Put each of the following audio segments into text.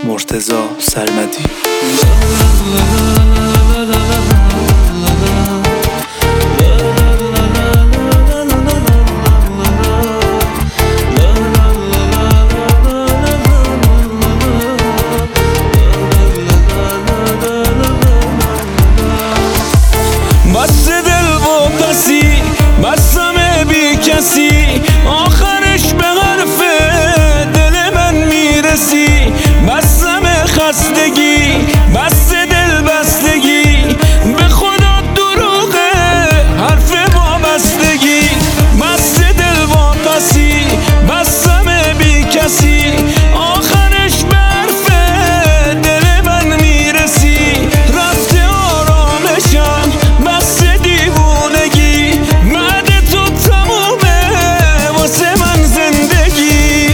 مرتضی سرمدی. بس دل واپسی بستم بی کسی، آخرش به حرف دل من میرسی. بستم خستگی بس دل بستگی، به خدا دروغه حرف وابستگی. بس دل واپسی بستم بی کسی، آخرش به حرف دل من میرسی. رفته آرامشم بس دیوونگی، بعد تو تمومه واسه من زندگی.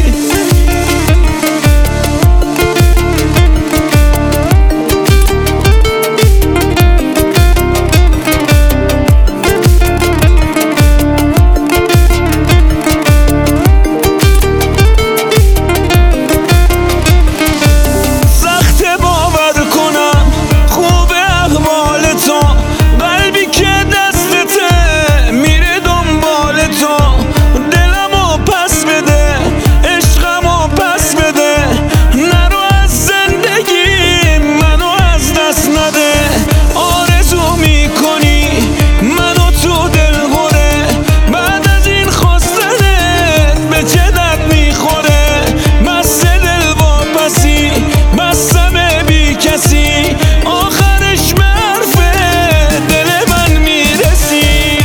سخت باور کنم خوب احوال تو، قلبی که دستته میره دنبال تو. دلمو پس بده عشقمو پس بده، نرو از زندگی منو از دست نده. آرزو میکنی منو تو دل غره، بعد از این خواستنت به چه درد میخوره. بس دل واپسی بستم بی کسی، آخرش به حرف دل من میرسی.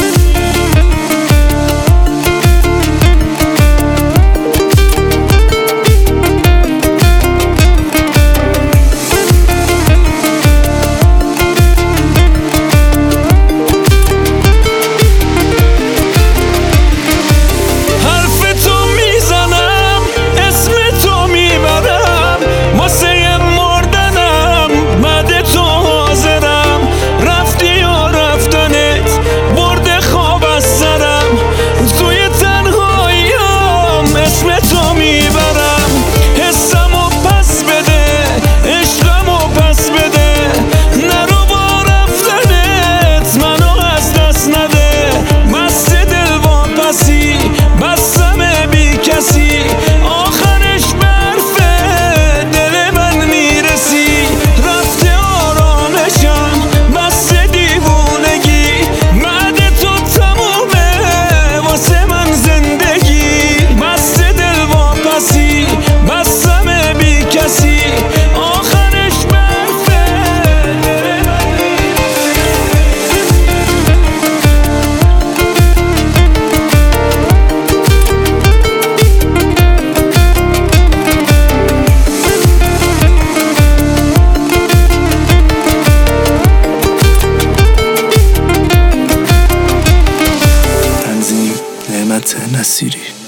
حرف تو میزنم اسم تو میبرم، واسه مردنم بعد تو حاضرم. رفتی و رفتنت برده خواب از سرم، توی تنهاییم اسم تو میبرم. حسمو پس بده عشقمو پس بده، نرو با رفتنت منو از دست نده. بس دل واپسی بستم بی کسی، آخرش به حرف دل من میرسی. رفته آرامشم بس دیوونگی، بعد تو تمومه واسه من زندگی. بس دل واپسی بستم بی کسی، آخرش به حرف دل من تنظیم نعمت نصیری.